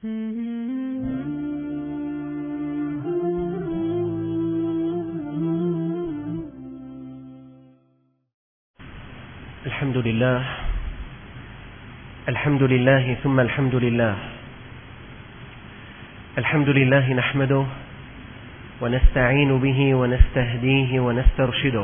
الحمد لله ثم الحمد لله. الحمد لله نحمده ونستعين به ونستهديه ونسترشده،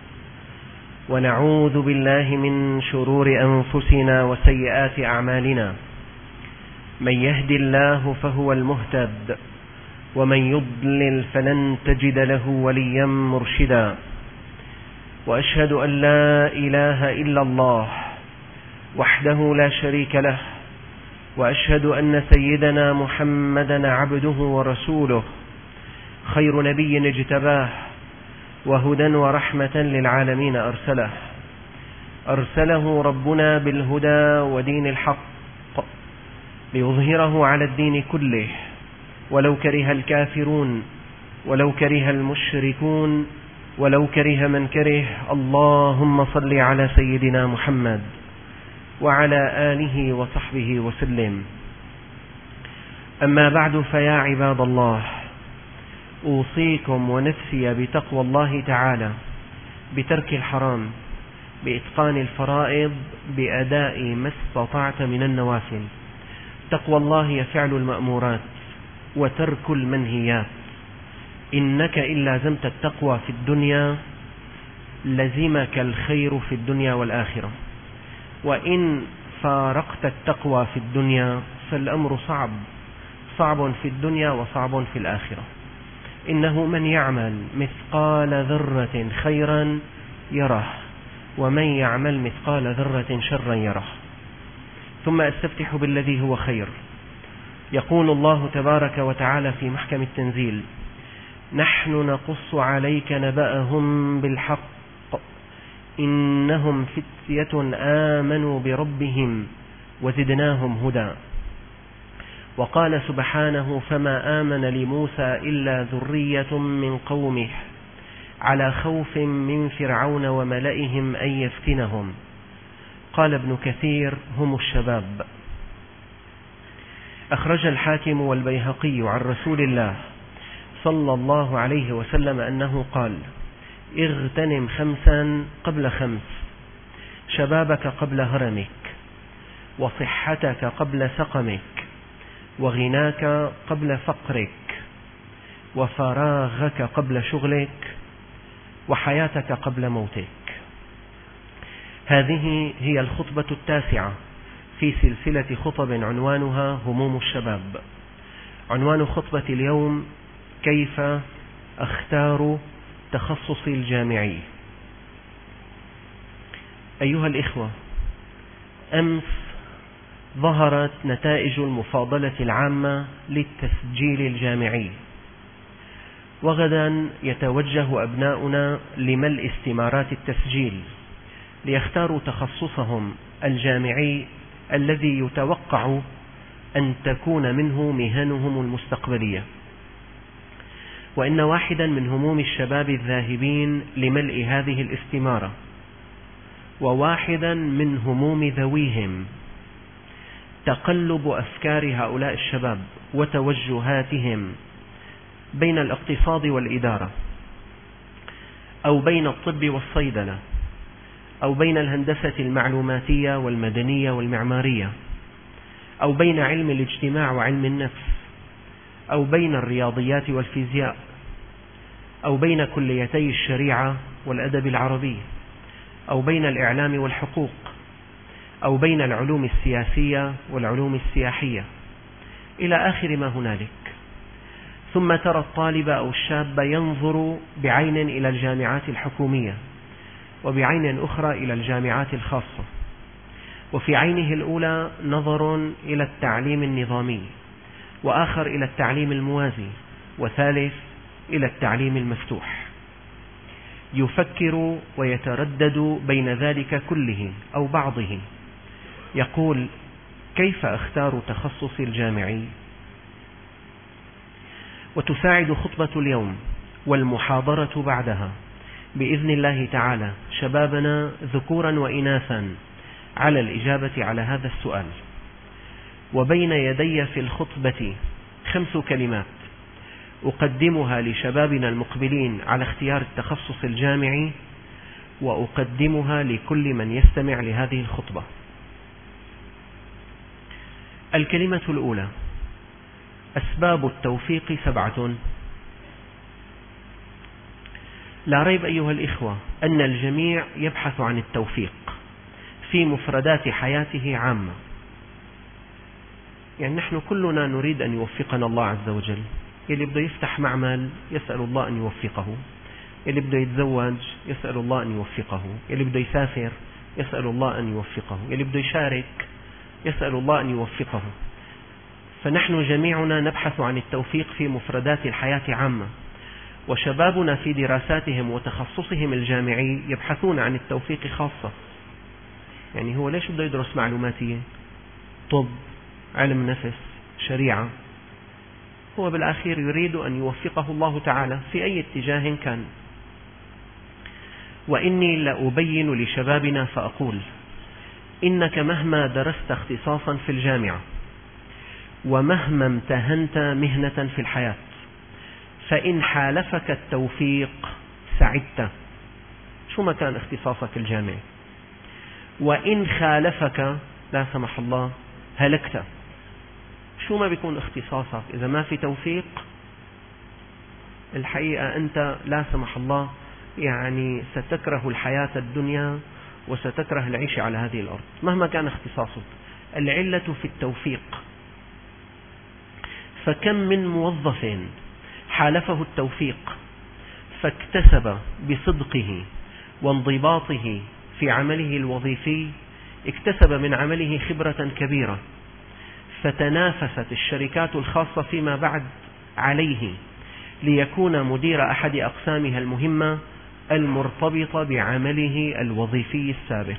ونعوذ بالله من شرور أنفسنا وسيئات أعمالنا. من يهد الله فهو المهتد، ومن يضلل فلن تجد له وليا مرشدا. وأشهد أن لا إله إلا الله وحده لا شريك له، وأشهد أن سيدنا محمدا عبده ورسوله، خير نبي اجتباه، وهدى ورحمة للعالمين أرسله ربنا بالهدى ودين الحق ليظهره على الدين كله، ولو كره الكافرون، ولو كره المشركون، ولو كره من كره. اللهم صل على سيدنا محمد وعلى آله وصحبه وسلم. أما بعد، فيا عباد الله، أوصيكم ونفسي بتقوى الله تعالى، بترك الحرام، بإتقان الفرائض، بأداء ما استطعت من النوافل. تقوى الله هي فعل المأمورات وترك المنهيات. إنك إن لازمت التقوى في الدنيا لزمك الخير في الدنيا والآخرة، وإن فارقت التقوى في الدنيا فالأمر صعب في الدنيا وصعب في الآخرة. إنه من يعمل مثقال ذرة خيرا يره، ومن يعمل مثقال ذرة شرا يره. ثم أستفتح بالذي هو خير. يقول الله تبارك وتعالى في محكم التنزيل: نحن نقص عليك نبأهم بالحق إنهم فتية آمنوا بربهم وزدناهم هدى. وقال سبحانه: فما آمن لموسى إلا ذرية من قومه على خوف من فرعون وملئهم أن يفتنهم. قال ابن كثير: هم الشباب. أخرج الحاكم والبيهقي عن رسول الله صلى الله عليه وسلم أنه قال: اغتنم 5 قبل 5، شبابك قبل هرمك، وصحتك قبل سقمك، وغناك قبل فقرك، وفراغك قبل شغلك، وحياتك قبل موتك. هذه هي الخطبة 9 في سلسلة خطب عنوانها هموم الشباب. عنوان خطبة اليوم: كيف أختار تخصصي الجامعي. أيها الإخوة، أمس ظهرت نتائج المفاضلة العامة للتسجيل الجامعي، وغدا يتوجه أبناؤنا لملء استمارات التسجيل ليختاروا تخصصهم الجامعي الذي يتوقع أن تكون منه مهنهم المستقبلية. وإن واحدا من هموم الشباب الذاهبين لملء هذه الاستمارة، وواحدا من هموم ذويهم، تقلب أفكار هؤلاء الشباب وتوجهاتهم بين الاقتصاد والإدارة، أو بين الطب والصيدلة، أو بين الهندسة المعلوماتية والمدنية والمعمارية، أو بين علم الاجتماع وعلم النفس، أو بين الرياضيات والفيزياء، أو بين كليتي الشريعة والأدب العربي، أو بين الإعلام والحقوق، أو بين العلوم السياسية والعلوم السياحية، إلى آخر ما هنالك. ثم ترى الطالب أو الشاب ينظر بعين إلى الجامعات الحكومية، وبعين أخرى إلى الجامعات الخاصة، وفي عينه الأولى نظر إلى التعليم النظامي، وآخر إلى التعليم الموازي، وثالث إلى التعليم المفتوح. يفكر ويتردد بين ذلك كله أو بعضه. يقول: كيف أختار تخصصي الجامعي؟ وتساعد خطبة اليوم والمحاضرة بعدها بإذن الله تعالى شبابنا ذكورا وإناثا على الإجابة على هذا السؤال. وبين يدي في الخطبة 5 كلمات أقدمها لشبابنا المقبلين على اختيار التخصص الجامعي، وأقدمها لكل من يستمع لهذه الخطبة. الكلمة الأولى: أسباب التوفيق 7. لا ريب أيها الإخوة أن الجميع يبحث عن التوفيق في مفردات حياته عامة. يعني نحن كلنا نريد أن يوفقنا الله عز وجل. يلي بده يفتح معمل يسأل الله أن يوفقه، يلي بده يتزوج يسأل الله أن يوفقه، يلي بده يسافر يسأل الله أن يوفقه، يلي بده يشارك يسأل الله أن يوفقه. فنحن جميعنا نبحث عن التوفيق في مفردات الحياة عامة، وشبابنا في دراساتهم وتخصصهم الجامعي يبحثون عن التوفيق خاصة. يعني هو ليش بده يدرس معلوماتية، طب، علم نفس، شريعة؟ هو بالأخير يريد أن يوفقه الله تعالى في أي اتجاه كان. وإني لأبين لشبابنا فأقول: إنك مهما درست اختصاصا في الجامعة، ومهما امتهنت مهنة في الحياة، فإن حالفك التوفيق سعدت، شو ما كان اختصاصك الجامعي. وإن خالفك لا سمح الله هلكت، شو ما بيكون اختصاصك، إذا ما في توفيق الحقيقة أنت لا سمح الله يعني ستكره الحياة الدنيا وستكره العيش على هذه الأرض مهما كان اختصاصك. العلة في التوفيق. فكم من موظف حالفه التوفيق فاكتسب بصدقه وانضباطه في عمله الوظيفي، اكتسب من عمله خبرة كبيرة، فتنافست الشركات الخاصة فيما بعد عليه ليكون مدير أحد أقسامها المهمة المرتبطة بعمله الوظيفي السابق.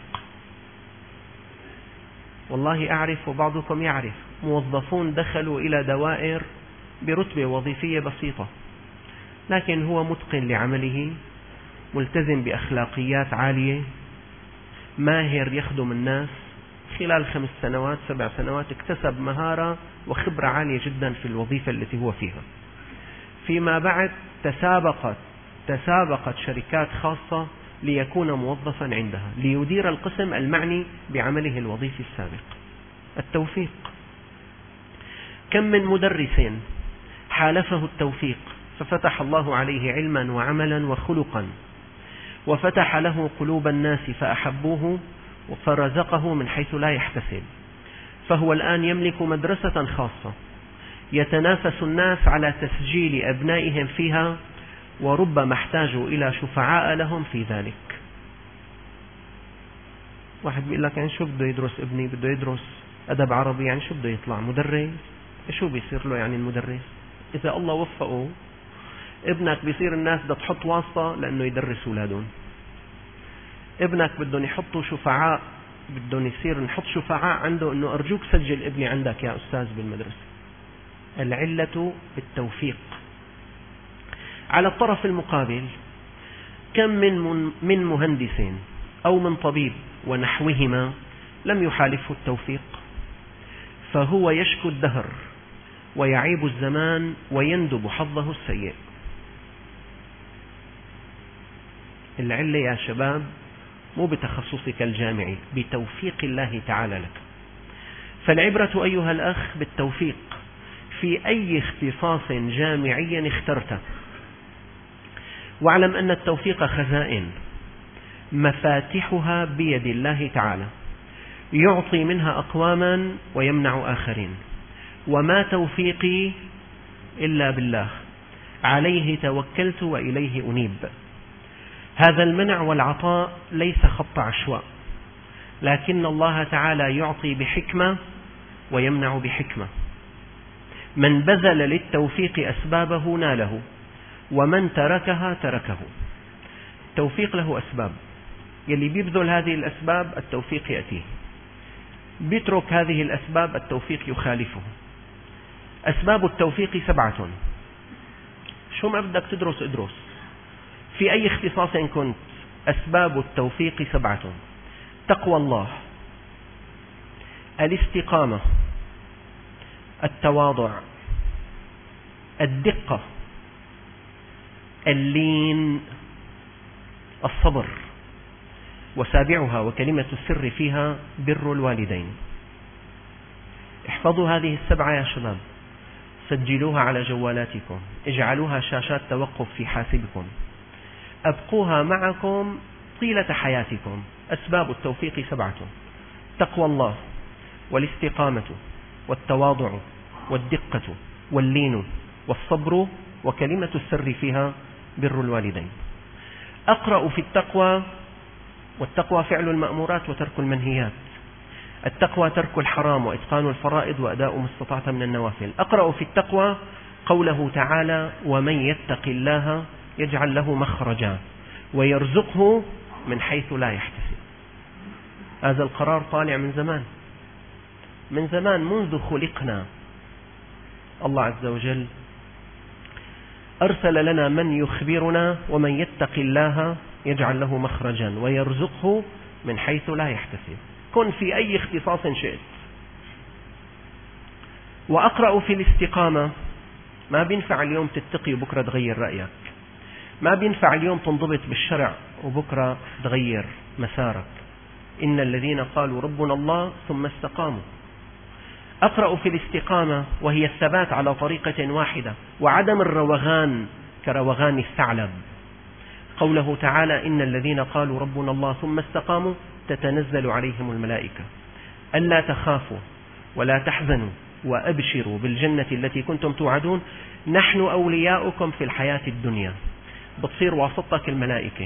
والله أعرف وبعضكم يعرف موظفون دخلوا إلى دوائر برتبة وظيفية بسيطة، لكن هو متقن لعمله، ملتزم بأخلاقيات عالية، ماهر يخدم الناس. خلال 5 سنوات 7 سنوات اكتسب مهارة وخبرة عالية جدا في الوظيفة التي هو فيها. فيما بعد تسابقت شركات خاصة ليكون موظفا عندها ليدير القسم المعني بعمله الوظيفي السابق. التوفيق. كم من مدرس حالفه التوفيق ففتح الله عليه علما وعملا وخلقا، وفتح له قلوب الناس فأحبوه فرزقه من حيث لا يحتسب، فهو الآن يملك مدرسة خاصة يتنافس الناس على تسجيل أبنائهم فيها، وربما احتاجوا إلى شفعاء لهم في ذلك. واحد بيقول لك يعني شو بده يدرس ابني؟ بده يدرس أدب عربي، يعني شو بده يطلع مدرس؟ شو بيصير له يعني المدرس؟ إذا الله وفقه ابنك بيصير الناس بدها تحط واسطة لأنه يدرس أولادهم. ابنك بدهم يحطوا شفعاء، بدهم يصير نحط شفعاء عنده إنه أرجوك سجل ابني عندك يا أستاذ بالمدرسة. العلة بالتوفيق. على الطرف المقابل كم من مهندس أو من طبيب ونحوهما لم يحالفه التوفيق، فهو يشكو الدهر ويعيب الزمان ويندب حظه السيء. العلة يا شباب مو بتخصصك الجامعي، بتوفيق الله تعالى لك. فالعبرة أيها الأخ بالتوفيق في أي اختصاص جامعي اخترته. واعلم أن التوفيق خزائن مفاتحها بيد الله تعالى، يعطي منها أقواما ويمنع آخرين. وما توفيقي إلا بالله، عليه توكلت وإليه أنيب. هذا المنع والعطاء ليس خط عشواء، لكن الله تعالى يعطي بحكمة ويمنع بحكمة. من بذل للتوفيق أسبابه ناله، ومن تركها تركه. التوفيق له أسباب، يلي بيبذل هذه الأسباب التوفيق يأتيه، بيترك هذه الأسباب التوفيق يخالفه. أسباب التوفيق 7. شو ما بدك تدرس ادرس في أي اختصاص كنت. أسباب التوفيق 7: تقوى الله، الاستقامة، التواضع، الدقة، اللين، الصبر. وسابعها وكلمة السر فيها بر الوالدين. احفظوا هذه السبعة يا شباب، سجلوها على جوالاتكم، اجعلوها شاشات توقف في حاسبكم، أبقوها معكم طيلة حياتكم. أسباب التوفيق 7: تقوى الله، والاستقامة، والتواضع، والدقة، واللين، والصبر، وكلمة السر فيها بر الوالدين. أقرأ في التقوى، والتقوى فعل المأمورات وترك المنهيات. التقوى ترك الحرام وإتقان الفرائض وأداء ما استطعت من النوافل. أقرأ في التقوى قوله تعالى: ومن يتق الله يجعل له مخرجا ويرزقه من حيث لا يحتسب. هذا القرار طالع من زمان، من زمان، منذ خلقنا. الله عز وجل أرسل لنا من يخبرنا: ومن يتق الله يجعل له مخرجا ويرزقه من حيث لا يحتسب. كن في أي اختصاص شئت. وأقرأ في الاستقامة. ما بينفع اليوم تتقي وبكرة تغير رأيك، ما بينفع اليوم تنضبط بالشرع وبكرة تغير مسارك. إن الذين قالوا ربنا الله ثم استقاموا. أقرأ في الاستقامة وهي الثبات على طريقة واحدة وعدم الروغان كروغان الثعلب. قوله تعالى: إن الذين قالوا ربنا الله ثم استقاموا تتنزل عليهم الملائكة ألا تخافوا ولا تحزنوا وأبشروا بالجنة التي كنتم توعدون نحن أولياؤكم في الحياة الدنيا. بتصير واسطتك الملائكة.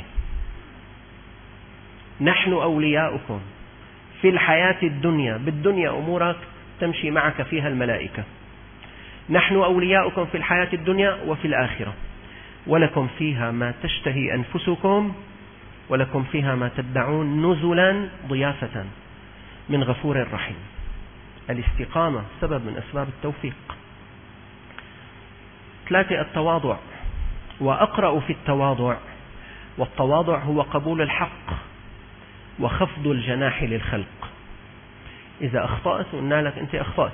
نحن أولياؤكم في الحياة الدنيا، بالدنيا أمورك تمشي معك فيها الملائكة. نحن أولياؤكم في الحياة الدنيا وفي الآخرة، ولكم فيها ما تشتهي أنفسكم ولكم فيها ما تدعون نزلا ضيافة من غفور رحيم. الاستقامة سبب من أسباب التوفيق. 3: التواضع. وأقرأ في التواضع، والتواضع هو قبول الحق وخفض الجناح للخلق. إذا أخطأت قلنا لك أنت أخطأت.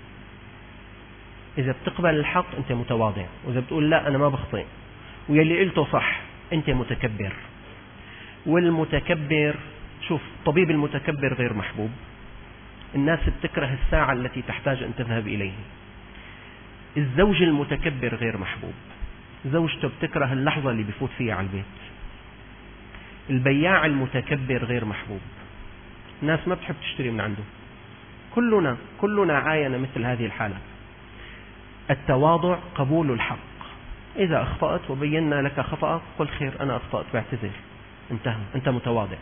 إذا بتقبل الحق أنت متواضع، وإذا بتقول لا أنا ما بخطئ ويلي قلته صح أنت متكبر. والمتكبر، شوف، طبيب المتكبر غير محبوب. الناس بتكره الساعة التي تحتاج أن تذهب إليه. الزوج المتكبر غير محبوب، زوجته بتكره اللحظة اللي بيفوت فيها على البيت. البياع المتكبر غير محبوب، الناس ما بتحب تشتري من عنده. كلنا عاين مثل هذه الحالة. التواضع قبول الحق. إذا أخطأت وبينا لك خطأك قل خير أنا أخطأت بعتذر، انتهى، أنت متواضع.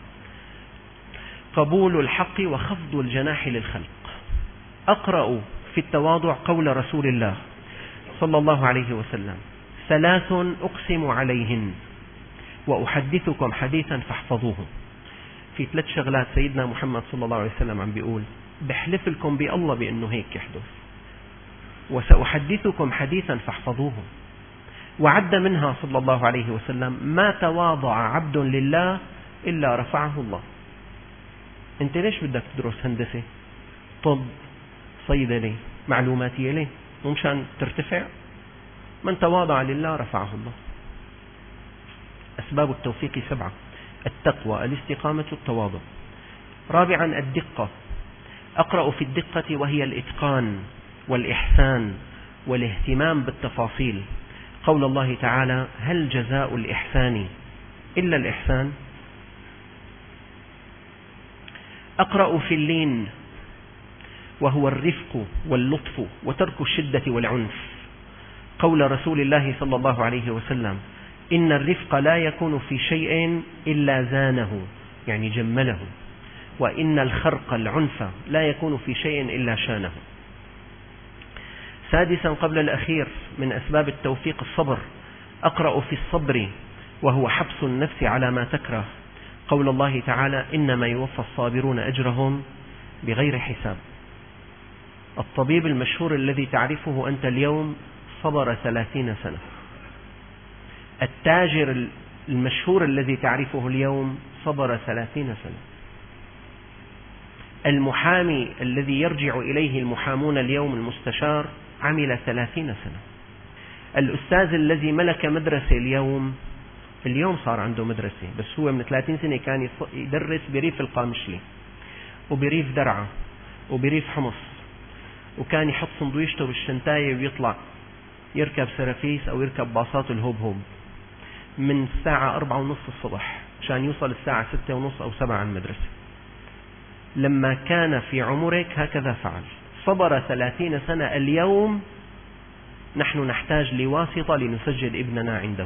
قبول الحق وخفض الجناح للخلق. أقرأ في التواضع قول رسول الله صلى الله عليه وسلم: 3 أقسم عليهن وأحدثكم حديثا فاحفظوه. في 3 شغلات سيدنا محمد صلى الله عليه وسلم عم بيقول بحلف لكم بالله بأنه هيك يحدث، وسأحدثكم حديثا فاحفظوه. وعد منها صلى الله عليه وسلم: ما تواضع عبد لله إلا رفعه الله. أنت ليش بدك تدرس هندسة، طب، صيدلة، معلوماتية؟ ليه؟ مشان ترتفع؟ من تواضع لله رفعه الله. أسباب التوفيق 7: التقوى، الاستقامة، التواضع. 4: الدقة. أقرأ في الدقة وهي الإتقان والإحسان والاهتمام بالتفاصيل. قول الله تعالى: هل جزاء الإحسان إلا الإحسان. أقرأ في اللين وهو الرفق واللطف وترك الشدة والعنف. قول رسول الله صلى الله عليه وسلم: إن الرفق لا يكون في شيء إلا زانه، يعني جمله، وإن الخرق العنف لا يكون في شيء إلا شانه. 6: قبل الأخير من أسباب التوفيق الصبر. أقرأ في الصبر وهو حبس النفس على ما تكره. قول الله تعالى: إنما يوفى الصابرون أجرهم بغير حساب. الطبيب المشهور الذي تعرفه أنت اليوم صبر 30 سنة. التاجر المشهور الذي تعرفه اليوم صبر 30 سنة. المحامي الذي يرجع إليه المحامون اليوم المستشار عمل 30 سنة. الأستاذ الذي ملك مدرسة اليوم صار عنده مدرسة، بس هو من 30 سنة كان يدرس بريف القامشلي وبريف درعا وبريف حمص، وكان يحط صندويشته بالشنتاية ويطلع يركب سرافيس أو يركب باصات الهوب من الساعة 4:30 الصبح عشان يوصل الساعة 6:30 أو 7 عن المدرسة. لما كان في عمرك هكذا فعل، صبر 30 سنة. اليوم نحن نحتاج لواسطة لنسجل ابننا عنده.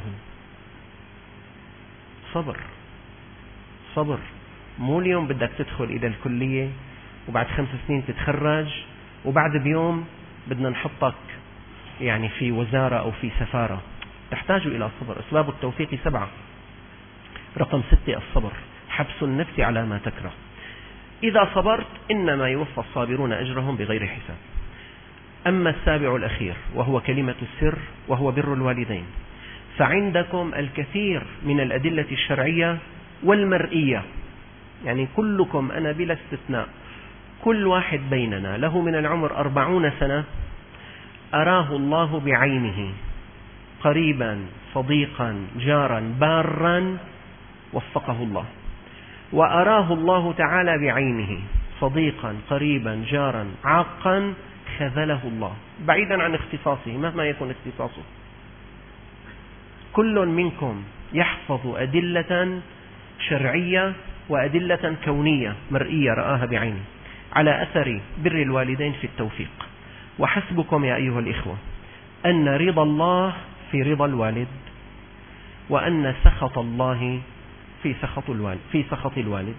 صبر. مو اليوم بدك تدخل إلى الكلية وبعد 5 سنين تتخرج وبعد بيوم بدنا نحطك يعني في وزارة أو في سفارة. تحتاج إلى صبر. أسباب التوفيق 7. رقم 6 الصبر، حبس النفس على ما تكره. إذا صبرت إنما يوفى الصابرون أجرهم بغير حساب. أما السابع الأخير وهو كلمة السر وهو بر الوالدين، فعندكم الكثير من الأدلة الشرعية والمرئية، يعني كلكم أنا بلا استثناء كل واحد بيننا له من العمر 40 سنة أراه الله بعينه قريبا صديقا جارا بارا وفقه الله، وأراه الله تعالى بعينه صديقا قريبا جارا عاقا خذله الله بعيدا عن اختصاصه مهما يكون اختصاصه. كل منكم يحفظ أدلة شرعية وأدلة كونية مرئية رآها بعينه على أثر بر الوالدين في التوفيق. وحسبكم يا أيها الإخوة أن رضا الله في رضا الوالد، وأن سخط الله في سخط الوالد.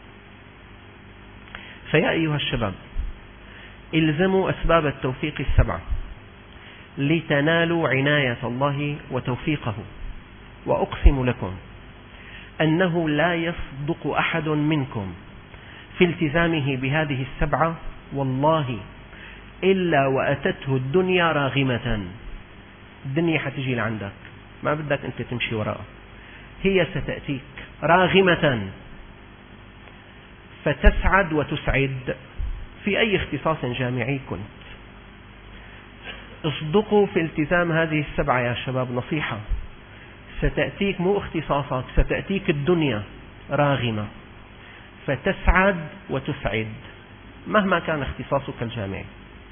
فيا أيها الشباب الزموا أسباب التوفيق 7 لتنالوا عناية الله وتوفيقه. وأقسم لكم أنه لا يصدق أحد منكم في التزامه بهذه 7 والله إلا وأتته الدنيا راغمة. الدنيا حتجي لعندك، ما بدك أنت تمشي وراءها، هي ستأتيك راغمة فتسعد وتسعد في أي اختصاص جامعي كنت. اصدقوا في التزام هذه 7 يا شباب، نصيحة. ستأتيك مو اختصاصك، ستأتيك الدنيا راغمة فتسعد وتسعد مهما كان اختصاصك الجامعي.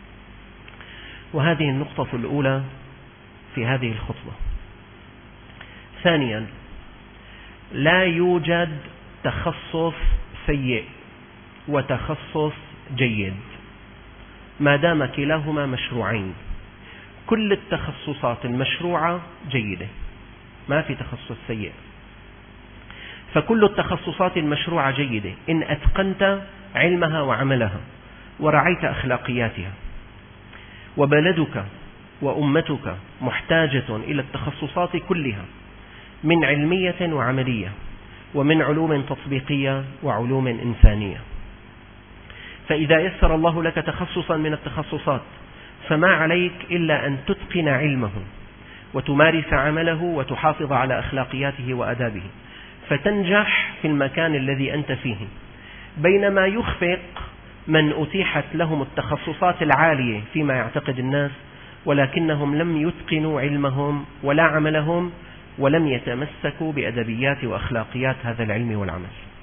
وهذه النقطة الأولى في هذه الخطبة. ثانيا، لا يوجد تخصص سيء وتخصص جيد ما دام كلاهما مشروعين. كل التخصصات المشروعة جيدة، ما في تخصص سيء. فكل التخصصات المشروعة جيدة إن أتقنت علمها وعملها ورعيت أخلاقياتها. وبلدك وأمتك محتاجة إلى التخصصات كلها من علمية وعملية، ومن علوم تطبيقية وعلوم إنسانية. فإذا يسر الله لك تخصصا من التخصصات فما عليك إلا أن تتقن علمه وتمارس عمله وتحافظ على أخلاقياته وآدابه فتنجح في المكان الذي أنت فيه. بينما يخفق من أتيحت لهم التخصصات العالية فيما يعتقد الناس ولكنهم لم يتقنوا علمهم ولا عملهم ولم يتمسكوا بأدبيات وأخلاقيات هذا العلم والعمل.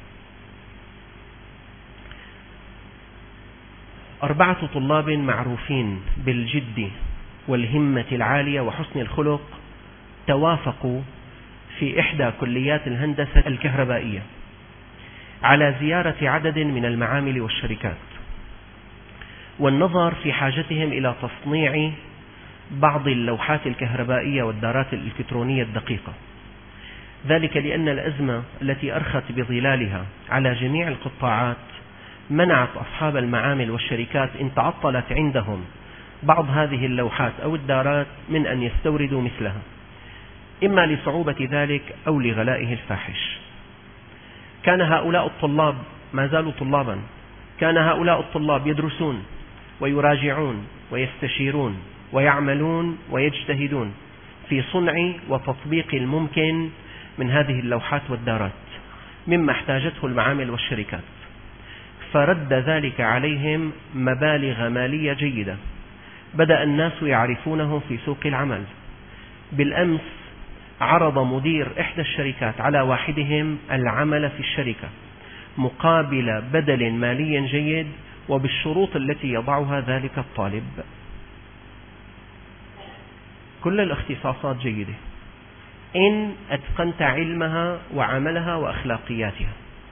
4 طلاب معروفين بالجد والهمة العالية وحسن الخلق توافقوا في إحدى كليات الهندسة الكهربائية على زيارة عدد من المعامل والشركات والنظر في حاجتهم إلى تصنيع بعض اللوحات الكهربائية والدارات الإلكترونية الدقيقة. ذلك لأن الأزمة التي أرخت بظلالها على جميع القطاعات منعت أصحاب المعامل والشركات إن تعطلت عندهم بعض هذه اللوحات أو الدارات من أن يستوردوا مثلها، إما لصعوبة ذلك أو لغلائه الفاحش. كان هؤلاء الطلاب ما زالوا طلابا، كان هؤلاء الطلاب يدرسون ويراجعون ويستشيرون ويعملون ويجتهدون في صنع وتطبيق الممكن من هذه اللوحات والدارات مما احتاجته المعامل والشركات. فرد ذلك عليهم مبالغ مالية جيدة. بدأ الناس يعرفونه في سوق العمل. بالأمس عرض مدير إحدى الشركات على واحدهم العمل في الشركة مقابل بدل مالي جيد وبالشروط التي يضعها ذلك الطالب. كل الاختصاصات جيدة إن أتقنت علمها وعملها وأخلاقياتها.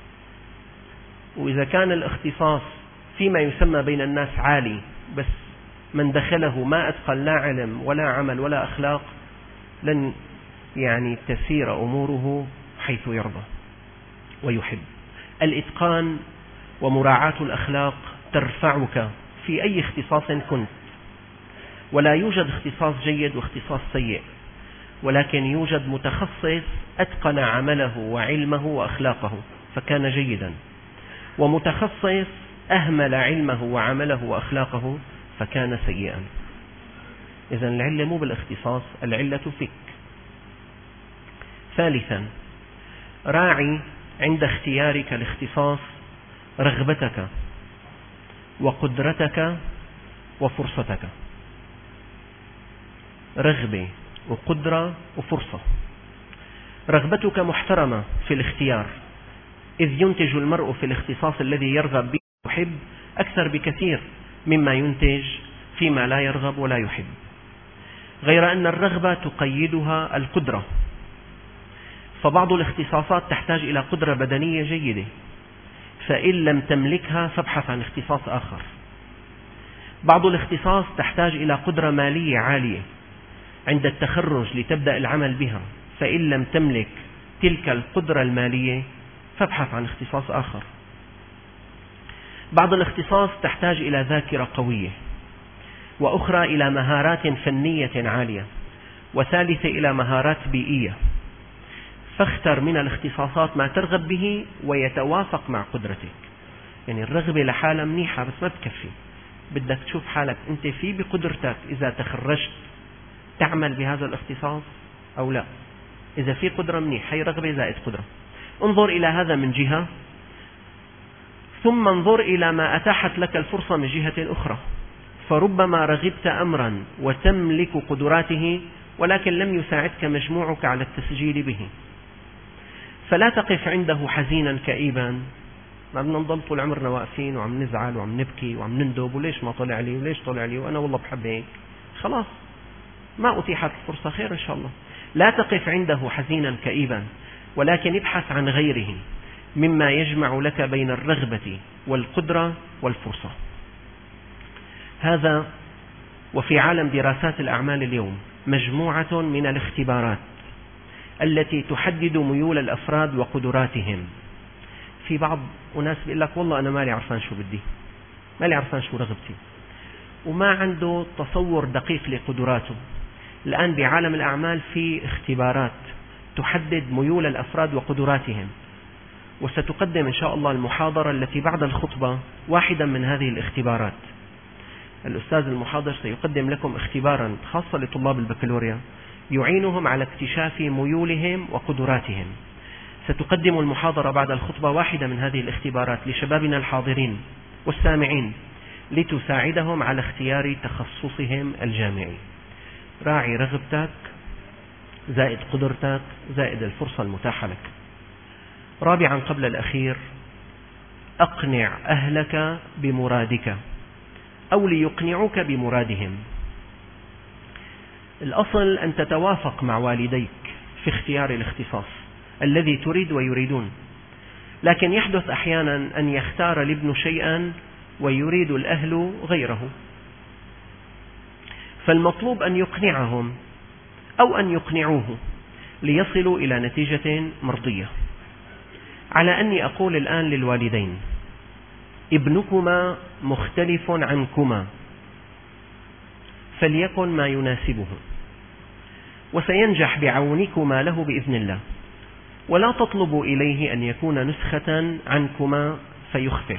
وإذا كان الاختصاص فيما يسمى بين الناس عالي بس من دخله ما أتقن لا علم ولا عمل ولا أخلاق، لن تسير أموره حيث يرضى ويحب. الإتقان ومراعاة الأخلاق ترفعك في أي اختصاص كنت، ولا يوجد اختصاص جيد واختصاص سيء، ولكن يوجد متخصص أتقن عمله وعلمه وأخلاقه فكان جيدا، ومتخصص أهمل علمه وعمله وأخلاقه فكان سيئا. إذن العلة مو بالاختصاص، العلة فيك. ثالثا، راعي عند اختيارك الاختصاص رغبتك وقدرتك وفرصتك. رغبة وقدرة وفرصة. رغبتك محترمة في الاختيار، إذ ينتج المرء في الاختصاص الذي يرغب به ويحب أكثر بكثير مما ينتج فيما لا يرغب ولا يحب، غير أن الرغبة تقيدها القدرة. فبعض الاختصاصات تحتاج إلى قدرة بدنية جيدة، فإن لم تملكها فابحث عن اختصاص آخر. بعض الاختصاص تحتاج إلى قدرة مالية عالية عند التخرج لتبدأ العمل بها، فإن لم تملك تلك القدرة المالية فابحث عن اختصاص آخر. بعض الاختصاص تحتاج إلى ذاكرة قوية، وأخرى إلى مهارات فنية عالية، وثالثة إلى مهارات بيئية. فاختر من الاختصاصات ما ترغب به ويتوافق مع قدرتك. الرغبة لحالها منيحة بس ما بتكفي، بدك تشوف حالك أنت في بقدرتك إذا تخرجت تعمل بهذا الاختصاص أو لا. إذا في قدرة منيح، هي رغبة زائد قدرة. انظر إلى هذا من جهة، ثم انظر إلى ما أتاحت لك الفرصة من جهة أخرى. فربما رغبت أمرا وتملك قدراته ولكن لم يساعدك مجموعك على التسجيل به، فلا تقف عنده حزينا كئيبا. ما بدنا نضل طول عمرنا واقفين وعم نزعل وعم نبكي وعم نندب، وليش ما طلع لي وليش طلع لي وأنا والله بحب هيك. خلاص ما أتيحت الفرصة، خير إن شاء الله. لا تقف عنده حزينا كئيبا، ولكن ابحث عن غيره مما يجمع لك بين الرغبة والقدرة والفرصة. هذا وفي عالم دراسات الأعمال اليوم مجموعة من الاختبارات التي تحدد ميول الأفراد وقدراتهم. في بعض أناس بيقول لك والله أنا مالي عرفان شو بدي، مالي عرفان شو رغبتي، وما عنده تصور دقيق لقدراته. الآن بعالم الأعمال في اختبارات تحدد ميول الأفراد وقدراتهم، وستقدم إن شاء الله المحاضرة التي بعد الخطبة واحدا من هذه الاختبارات. الأستاذ المحاضر سيقدم لكم اختبارا خاصا لطلاب البكالوريا يعينهم على اكتشاف ميولهم وقدراتهم. ستقدم المحاضرة بعد الخطبة واحدة من هذه الاختبارات لشبابنا الحاضرين والسامعين لتساعدهم على اختيار تخصصهم الجامعي. راعي رغبتك زائد قدرتك زائد الفرصة المتاحة لك. رابعا قبل الأخير، أقنع أهلك بمرادك أو ليقنعوك بمرادهم. الأصل أن تتوافق مع والديك في اختيار الاختصاص الذي تريد ويريدون، لكن يحدث أحيانا أن يختار الابن شيئا ويريد الأهل غيره، فالمطلوب أن يقنعهم أو أن يقنعوه ليصلوا إلى نتيجة مرضية. على أني أقول الآن للوالدين: ابنكما مختلف عنكما، فليكن ما يناسبه، وسينجح بعونكما له بإذن الله، ولا تطلبوا إليه أن يكون نسخة عنكما فيخفق.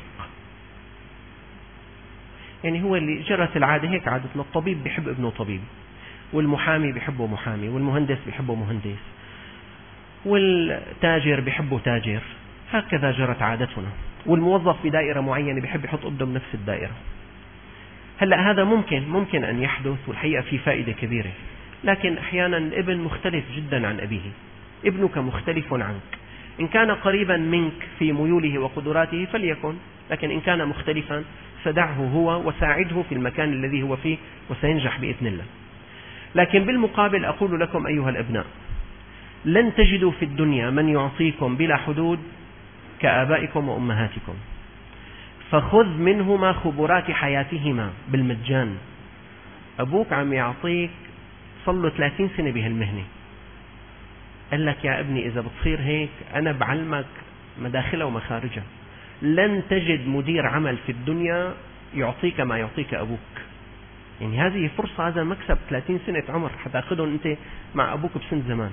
هو اللي جرت العادة هيك، عادتنا الطبيب بيحب ابنه طبيب، والمحامي بيحبه محامي، والمهندس بيحبه مهندس، والتاجر بيحبه تاجر. هكذا جرت عادتنا. والموظف بدائرة معينة بيحب يحط ابنه بنفس الدائرة. هلأ هذا ممكن أن يحدث، والحقيقة في فائدة كبيرة، لكن أحيانا الابن مختلف جدا عن أبيه. ابنك مختلف عنك، إن كان قريبا منك في ميوله وقدراته فليكن، لكن إن كان مختلفا فدعه هو وساعده في المكان الذي هو فيه وسينجح بإذن الله. لكن بالمقابل أقول لكم أيها الأبناء، لن تجدوا في الدنيا من يعطيكم بلا حدود كآبائكم وأمهاتكم، فخذ منهما خبرات حياتهما بالمجان. أبوك عم يعطيك صلوا 30 سنة بهالمهنة، قال لك يا ابني إذا بتصير هيك أنا بعلمك مداخلها ومخارجها. لن تجد مدير عمل في الدنيا يعطيك ما يعطيك أبوك، يعني هذه فرصة، هذا مكسب 30 سنة عمر حتأخذهم أنت مع أبوك بسن زمان.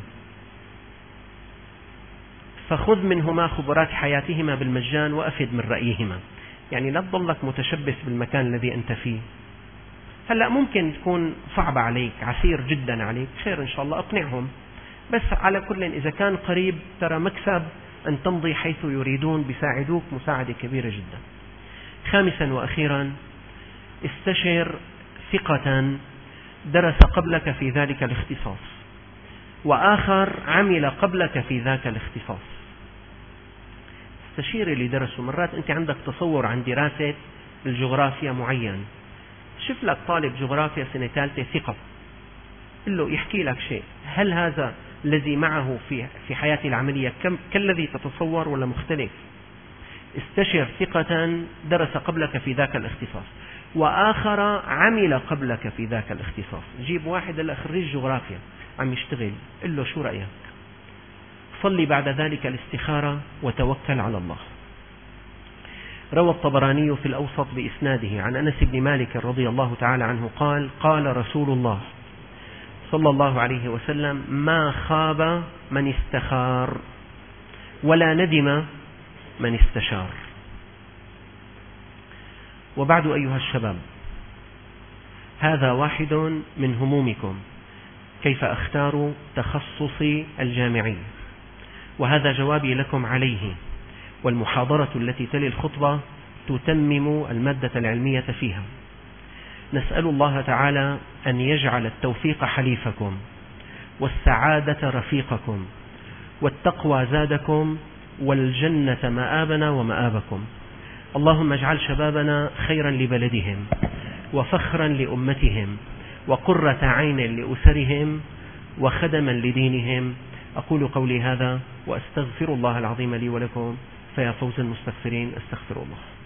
فخذ منهما خبرات حياتهما بالمجان وأفد من رأيهما، يعني لا تضلك متشبث بالمكان الذي أنت فيه. هلأ ممكن تكون صعبة عليك، عسير جدا عليك، خير إن شاء الله أقنعهم، بس على كل إذا كان قريب ترى مكسب أن تمضي حيث يريدون، بيساعدوك مساعدة كبيرة جدا. خامسا وأخيرا، استشر ثقة درس قبلك في ذلك الاختصاص وآخر عمل قبلك في ذاك الاختصاص. استشير اللي درسوا. مرات أنت عندك تصور عن دراسة الجغرافيا معين، شوف لك طالب جغرافيا سنة ثالثة ثقة، قل له يحكي لك شيء، هل هذا الذي معه في حياته العملية كالذي تتصور ولا مختلف؟ استشر ثقة درس قبلك في ذاك الاختصاص وآخر عمل قبلك في ذاك الاختصاص. جيب واحد هلا خريج جغرافيا عم يشتغل، قل له شو رأيك؟ صلي بعد ذلك الاستخارة وتوكل على الله. روى الطبراني في الأوسط بإسناده عن أنس بن مالك رضي الله تعالى عنه قال: قال رسول الله صلى الله عليه وسلم: ما خاب من استخار ولا ندم من استشار. وبعد أيها الشباب، هذا واحد من همومكم، كيف أختار تخصصي الجامعي، وهذا جوابي لكم عليه، والمحاضرة التي تلي الخطبة تتمم المادة العلمية فيها. نسأل الله تعالى أن يجعل التوفيق حليفكم، والسعادة رفيقكم، والتقوى زادكم، والجنة مآبنا ومآبكم. اللهم اجعل شبابنا خيرا لبلدهم، وفخرا لأمتهم، وقرة عين لأسرهم، وخدما لدينهم. أقول قولي هذا وأستغفر الله العظيم لي ولكم، فيا فوز المستغفرين. استغفر الله.